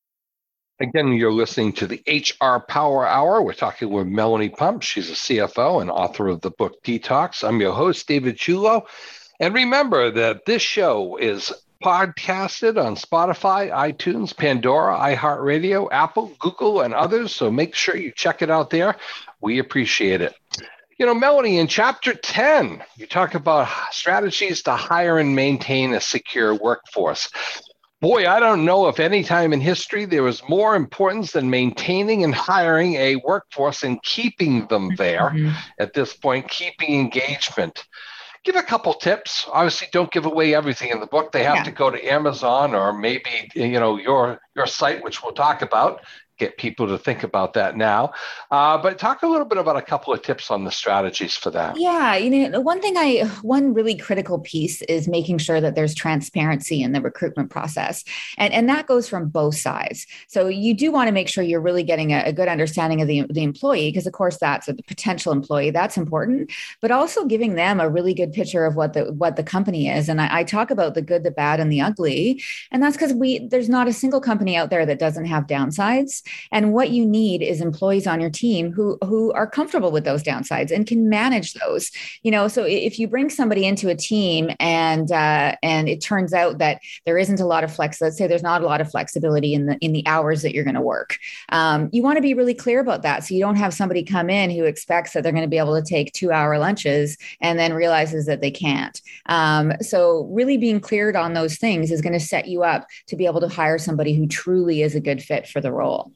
Again, you're listening to the H R Power Hour. We're talking with Melanie Pump. She's a C F O and author of the book Detox. I'm your host, David Chulo. And remember that this show is podcasted on Spotify, iTunes, Pandora, iHeartRadio, Apple, Google, and others. So make sure you check it out there. We appreciate it. You know, Melanie, in chapter ten, you talk about strategies to hire and maintain a secure workforce. Boy, I don't know if any time in history there was more importance than maintaining and hiring a workforce and keeping them there. Mm-hmm. At this point, keeping engagement. Give a couple tips. Obviously, don't give away everything in the book. They have yeah. to go to Amazon or maybe, you know, your your site, which we'll talk about. Get people to think about that now. Uh, but talk a little bit about a couple of tips on the strategies for that. Yeah. You know, one thing I, one really critical piece is making sure that there's transparency in the recruitment process. And, and that goes from both sides. So you do want to make sure you're really getting a, a good understanding of the, the employee, because of course that's a potential employee, that's important, but also giving them a really good picture of what the, what the company is. And I, I talk about the good, the bad, and the ugly. And that's because we, there's not a single company out there that doesn't have downsides. And what you need is employees on your team who, who are comfortable with those downsides and can manage those. You know, so if you bring somebody into a team and uh, and it turns out that there isn't a lot of flex, let's say there's not a lot of flexibility in the in the hours that you're going to work. Um, you want to be really clear about that, so you don't have somebody come in who expects that they're going to be able to take two-hour lunches and then realizes that they can't. Um, so really being cleared on those things is going to set you up to be able to hire somebody who truly is a good fit for the role.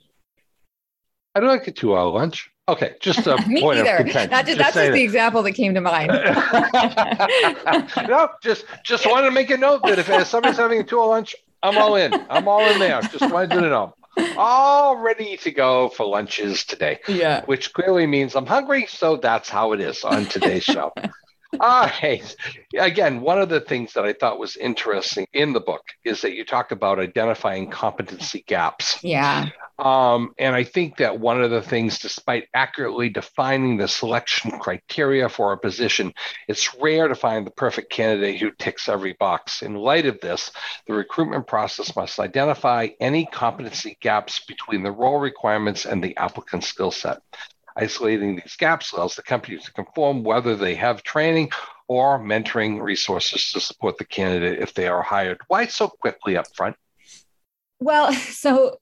I don't like a two-hour lunch. Okay, just a Me point either. of contention. That just, that's just that. The example that came to mind. No, just just wanted to make a note that if somebody's having a two-hour lunch, I'm all in. I'm all in there. Just wanted to know. All ready to go for lunches today. Yeah. Which clearly means I'm hungry, so that's how it is on today's show. All right. Again, one of the things that I thought was interesting in the book is that you talk about identifying competency gaps. Yeah. Um, and I think that one of the things, despite accurately defining the selection criteria for a position, it's rare to find the perfect candidate who ticks every box. In light of this, the recruitment process must identify any competency gaps between the role requirements and the applicant's skill set. Isolating these gaps allows the company to confirm whether they have training or mentoring resources to support the candidate if they are hired. Why so quickly up front? Well, so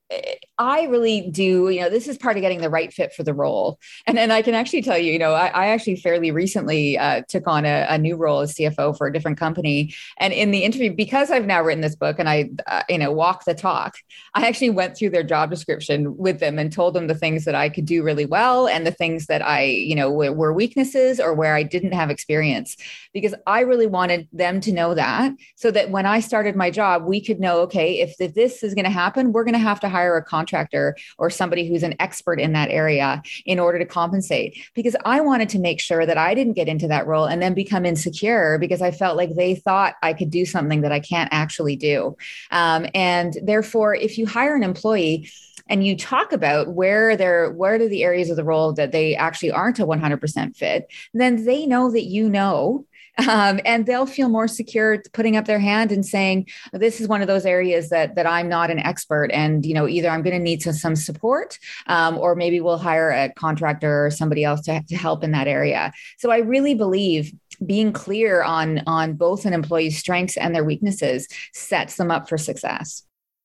I really do, you know, this is part of getting the right fit for the role. And then I can actually tell you, you know, I, I actually fairly recently uh, took on a, a new role as C F O for a different company. And in the interview, because I've now written this book and I, uh, you know, walk the talk, I actually went through their job description with them and told them the things that I could do really well and the things that I, you know, were, were weaknesses or where I didn't have experience, because I really wanted them to know that, so that when I started my job, we could know, okay, if, if this is going to happen, we're going to have to hire a contractor or somebody who's an expert in that area in order to compensate. Because I wanted to make sure that I didn't get into that role and then become insecure because I felt like they thought I could do something that I can't actually do. Um, and therefore, if you hire an employee and you talk about where they're, where are the areas of the role that they actually aren't a one hundred percent fit, then they know that you know. Um, and they'll feel more secure putting up their hand and saying, this is one of those areas that that I'm not an expert. And, you know, either I'm going to need some, some support um, or maybe we'll hire a contractor or somebody else to, to help in that area. So I really believe being clear on, on both an employee's strengths and their weaknesses sets them up for success.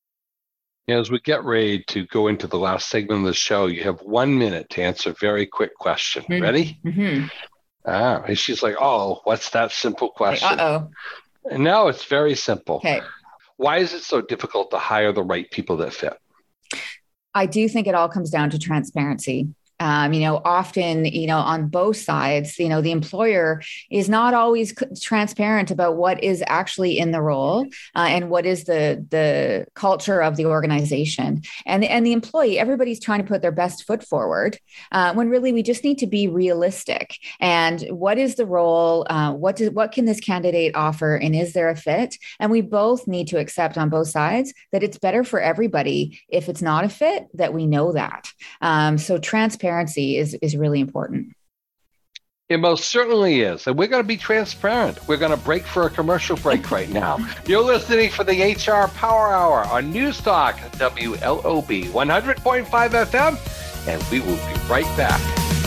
As we get ready to go into the last segment of the show, you have one minute to answer a very quick question. Mm-hmm. Ready? Mm-hmm. Ah, and she's like, oh, what's that simple question? Like, uh-oh. And now it's very simple. Okay. Why is it so difficult to hire the right people that fit? I do think it all comes down to transparency. Um, you know, often, you know, on both sides, you know, the employer is not always c- transparent about what is actually in the role uh, and what is the the culture of the organization. And, and the employee, everybody's trying to put their best foot forward uh, when really we just need to be realistic. And what is the role? Uh, what does, what can this candidate offer? And is there a fit? And we both need to accept on both sides that it's better for everybody if it's not a fit, that we know that. Um, so transparency Transparency is, is really important. It most certainly is. And we're going to be transparent. We're going to break for a commercial break right now. You're listening for the H R Power Hour on News Talk W L O B one hundred point five F M, and we will be right back.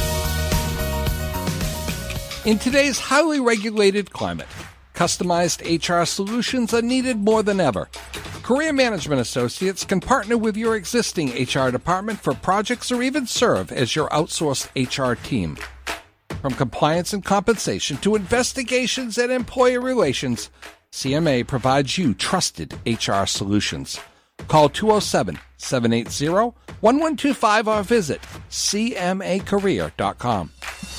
In today's highly regulated climate, customized H R solutions are needed more than ever. Career Management Associates can partner with your existing H R department for projects or even serve as your outsourced H R team. From compliance and compensation to investigations and employee relations, C M A provides you trusted H R solutions. Call two oh seven, seven eight zero, one one two five or visit c m a career dot com.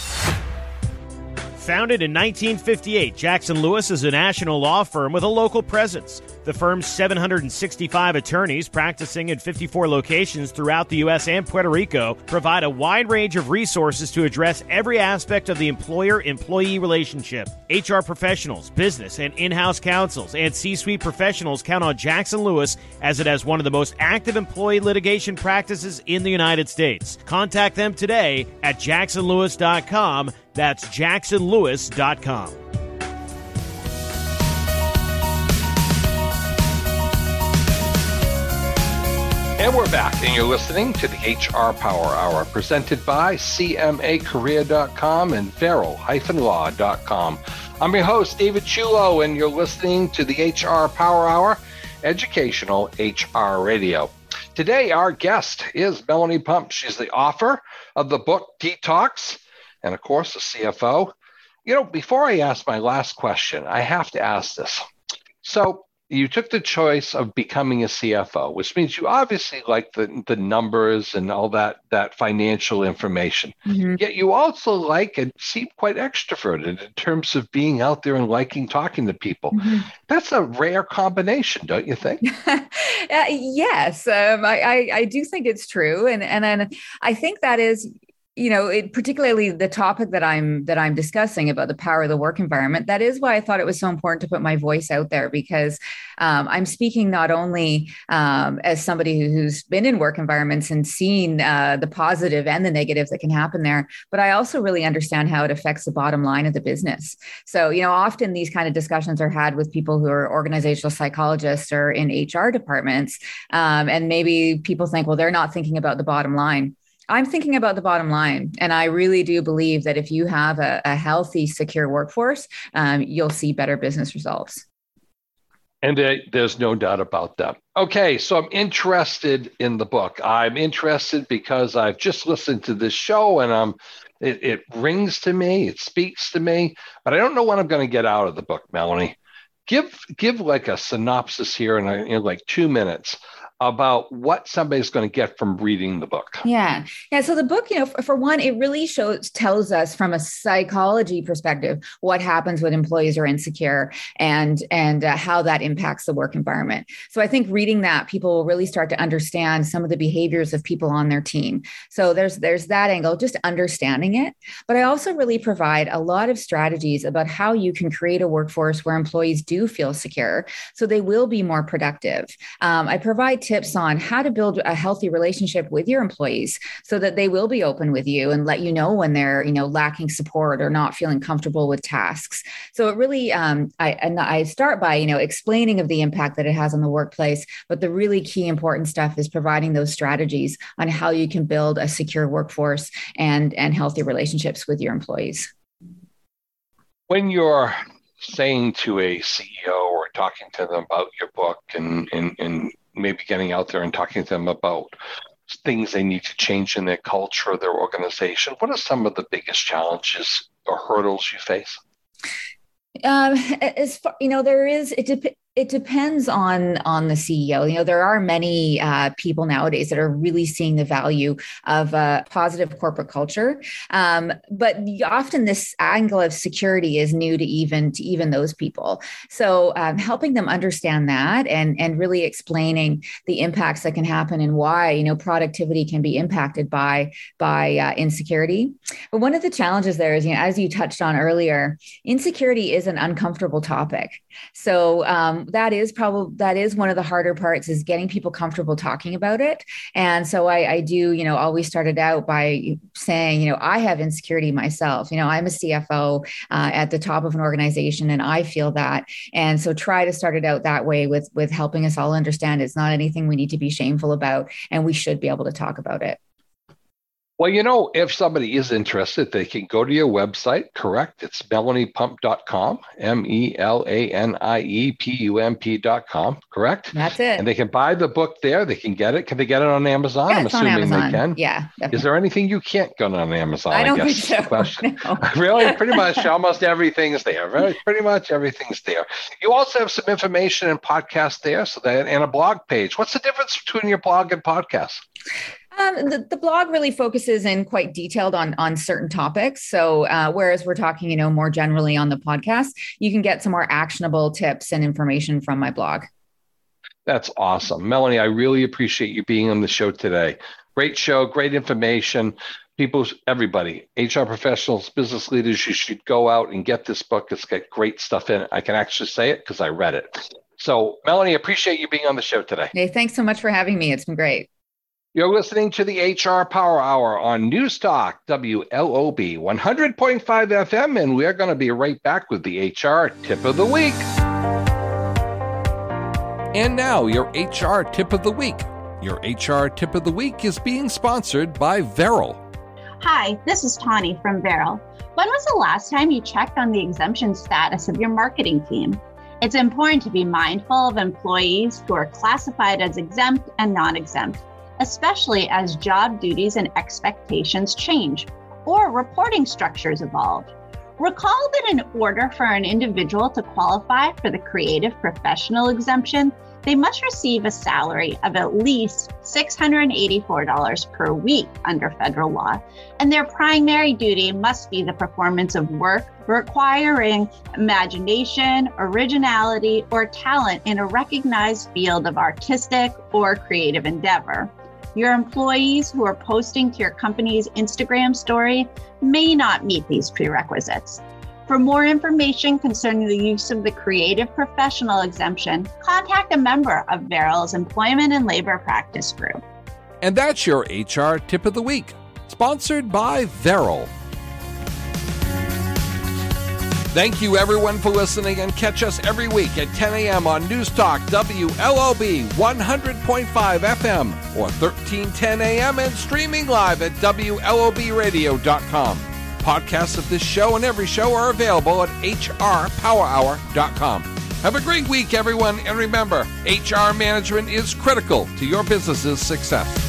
Founded in nineteen fifty-eight, Jackson Lewis is a national law firm with a local presence. The firm's seven hundred sixty-five attorneys practicing in fifty-four locations throughout the U S and Puerto Rico provide a wide range of resources to address every aspect of the employer-employee relationship. H R professionals, business and in-house counsels, and C-suite professionals count on Jackson Lewis as it has one of the most active employee litigation practices in the United States. Contact them today at jackson lewis dot com. That's jackson lewis dot com. And we're back, and you're listening to the H R Power Hour, presented by c m a career dot com and Farrell Law dot com. I'm your host, David Chulo, and you're listening to the H R Power Hour, educational H R radio. Today, our guest is Melanie Pump. She's the author of the book Detox, and of course, the C F O. You know, before I ask my last question, I have to ask this. So you took the choice of becoming a C F O, which means you obviously like the, the numbers and all that, that financial information. Mm-hmm. Yet you also like and seem quite extroverted in terms of being out there and liking talking to people. Mm-hmm. That's a rare combination, don't you think? uh, yes, um, I, I, I do think it's true. And, and then I think that is, you know, it, particularly the topic that I'm that I'm discussing about the power of the work environment. That is why I thought it was so important to put my voice out there, because um, I'm speaking not only um, as somebody who's been in work environments and seen uh, the positive and the negative that can happen there, but I also really understand how it affects the bottom line of the business. So, you know, often these kind of discussions are had with people who are organizational psychologists or in H R departments, um, and maybe people think, well, they're not thinking about the bottom line. I'm thinking about the bottom line. And I really do believe that if you have a, a healthy, secure workforce, um, you'll see better business results. And there, there's no doubt about that. Okay, so I'm interested in the book. I'm interested because I've just listened to this show and I'm, it, it rings to me, it speaks to me, but I don't know what I'm going to get out of the book, Melanie. Give give like a synopsis here in, a, in like two minutes about what somebody's going to get from reading the book. Yeah. Yeah. So the book, you know, for, for one, it really shows, tells us from a psychology perspective, what happens when employees are insecure and, and uh, how that impacts the work environment. So I think reading that, people will really start to understand some of the behaviors of people on their team. So there's, there's that angle, just understanding it. But I also really provide a lot of strategies about how you can create a workforce where employees do feel secure, so they will be more productive. Um, I provide tips on how to build a healthy relationship with your employees so that they will be open with you and let you know when they're, you know, lacking support or not feeling comfortable with tasks. So it really, um, I, and I start by, you know, explaining of the impact that it has on the workplace, but the really key important stuff is providing those strategies on how you can build a secure workforce and, and healthy relationships with your employees. When you're saying to a C E O or talking to them about your book and, and, and maybe getting out there and talking to them about things they need to change in their culture or their organization, what are some of the biggest challenges or hurdles you face? Um, as far, you know, there is, it depends. It depends on, on the C E O. You know, there are many uh, people nowadays that are really seeing the value of a positive corporate culture. Um, but often this angle of security is new to even to even those people. So um, helping them understand that and, and really explaining the impacts that can happen and why, you know, productivity can be impacted by, by uh, insecurity. But one of the challenges there is, you know, as you touched on earlier, insecurity is an uncomfortable topic. So um, that is probably, that is one of the harder parts, is getting people comfortable talking about it. And so I, I do, you know, always started out by saying, you know, I have insecurity myself. You know, I'm a C F O uh, at the top of an organization, and I feel that. And so try to start it out that way with, with helping us all understand it's not anything we need to be shameful about, and we should be able to talk about it. Well, you know, if somebody is interested, they can go to your website, correct? It's melanie pump dot com, M E L A N I E P U M P dot com, correct? That's it. And they can buy the book there. They can get it. Can they get it on Amazon? Yeah, I'm it's on assuming Amazon. they can. Yeah. Definitely. Is there anything you can't get on Amazon? I don't I guess think so. Question. No. Really? Pretty much almost everything's there. Very, pretty much everything's there. You also have some information and podcasts there, so that, and a blog page. What's the difference between your blog and podcast? Um, the, the blog really focuses in quite detailed on, on certain topics. So uh, whereas we're talking, you know, more generally on the podcast, you can get some more actionable tips and information from my blog. That's awesome. Melanie, I really appreciate you being on the show today. Great show, great information. People, everybody, H R professionals, business leaders, you should go out and get this book. It's got great stuff in it. I can actually say it because I read it. So Melanie, appreciate you being on the show today. Hey, thanks so much for having me. It's been great. You're listening to the H R Power Hour on News Talk W L O B one hundred point five F M, and we're going to be right back with the H R Tip of the Week. And now, your H R Tip of the Week. Your H R Tip of the Week is being sponsored by Veril. Hi, this is Tawny from Veril. When was the last time you checked on the exemption status of your marketing team? It's important to be mindful of employees who are classified as exempt and non-exempt, especially as job duties and expectations change or reporting structures evolve. Recall that in order for an individual to qualify for the creative professional exemption, they must receive a salary of at least six hundred eighty-four dollars per week under federal law, and their primary duty must be the performance of work requiring imagination, originality, or talent in a recognized field of artistic or creative endeavor. Your employees who are posting to your company's Instagram story may not meet these prerequisites. For more information concerning the use of the Creative Professional Exemption, contact a member of Veril's Employment and Labor Practice Group. And that's your H R Tip of the Week, sponsored by Veril. Thank you, everyone, for listening, and catch us every week at ten a.m. on News Talk W L O B one hundred point five F M or thirteen ten a.m. and streaming live at W L O B radio dot com. Podcasts of this show and every show are available at H R power hour dot com. Have a great week, everyone. And remember, H R management is critical to your business's success.